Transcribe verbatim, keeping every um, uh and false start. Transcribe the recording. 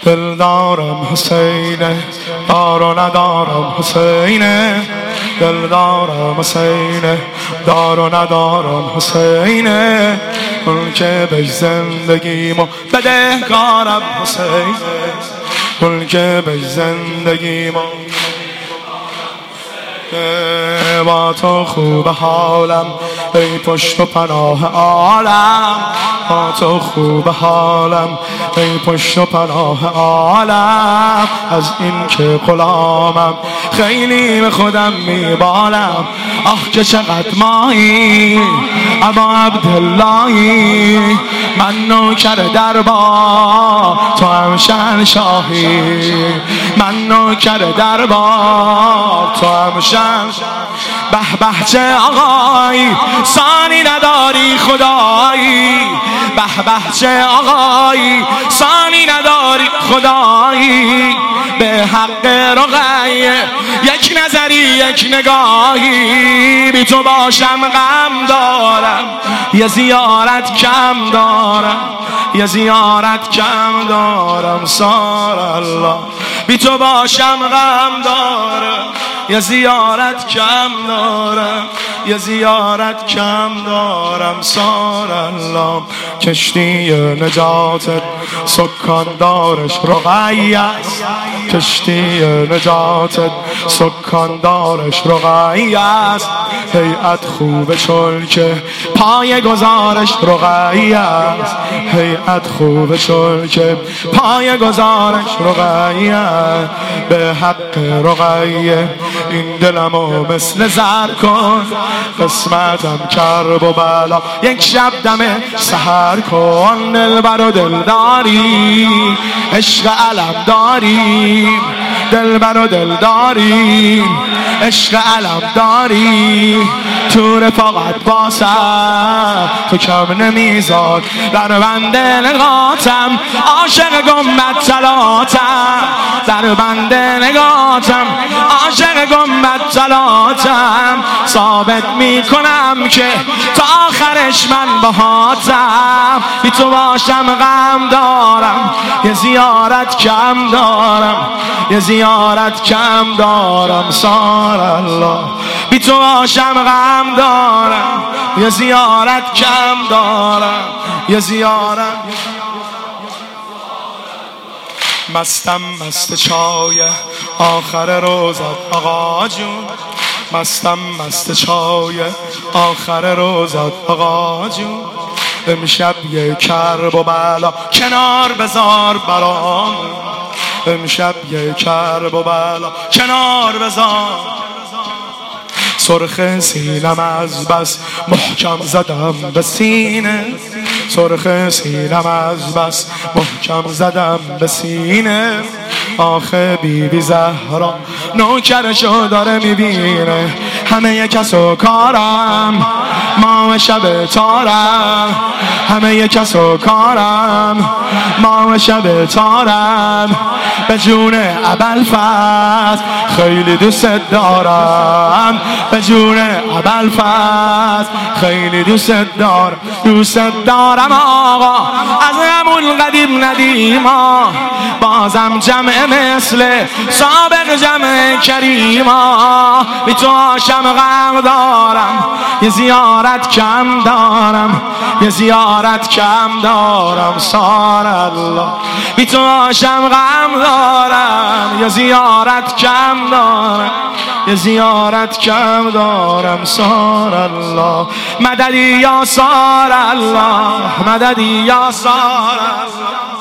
دل دارم حسینه، دار و ندارم حسینه. دل دارم حسینه، دار و ندارم حسینه. اون که به زندگیمو بدهکارم حسینه. اون که به زندگیمو با تو خوب حالم ای پشت و پناه عالم. با تو خوب حالم ای پشت و پناه عالم. از این که غلامم خیلی به خودم میبالم. آه که چقدر مایی ابا عبداللهی. من نوکر دربار تو هم شهنشاهی. من نوکر دربار تو هم شهنشاهی. به به چه آقایی ثانی نداری خدایی. به به چه آقایی ثانی نداری خدایی. به حق رقیه یک نظری یک نگاهی. بی تو باشم غم دارم یه زیارت کم دارم. یه زیارت کم دارم سار الله. بی تو باشم غم دارم یه زیارت کم دارم. یه زیارت کم دارم سار الله. کشتی نجاتت سکاندارش رقیه است. کشتی نجاتت سکاندارش رقیه است. هیئت خوب چون که پای گزارش رقیه است. هیئت خوب چون که پای گزارش رقیه است. به حق رقیه این دلمو مثل زر کن. قسمتم کرب و بلا یک شب دم سحر کن. دلبر و دلداری عشق علم داریم. دلبر و دلداری عشق علم داری. تو رفاقت باسم تو کم نمیزاد. در بند نگاتم عاشق گنبد طلاتم. در بند نگاتم عاشق گنبد طلاتم. ثابت میکنم که تا آخرش من باهاتم. بی تو باشم غم دارم یه زیارت کم دارم. یه زیارت کم دارم سار الله. بی تو باشم غم دارم یه زیارت کم دارم. یه زیارت مستم مست چای آخر روزت آقا جون. مستم مست چای آخر روزت آقا جون. امشب یه کرب و بلا کنار بذار برام. امشب یه کرب و بلا کنار بذار. سرخ سینم از بس محکم زدم به سینه. سرخ سینم از بس محکم زدم به سینه. آخه بی بی زهرا نوکرشو داره میبینه. همه کس و کارم ما شب تارم. همه کس و کارم ما شب تارم. به جون ابوالفضل خیلی دوست دارم. به جون ابوالفضل خیلی دوست دارم. دوست دارم آقا از همون قدیم ندیما. بازم جمع مثل سابق جمع کریما. بی تو آشم غم دارم یه زیارت کم دارم. یه زیارت کم دارم سار الله. بی تو آشم غم دارم یه زیارت کم دارم. یه زیارت کم دارم سار الله. مددی یا سار الله. مددی یا سار الله.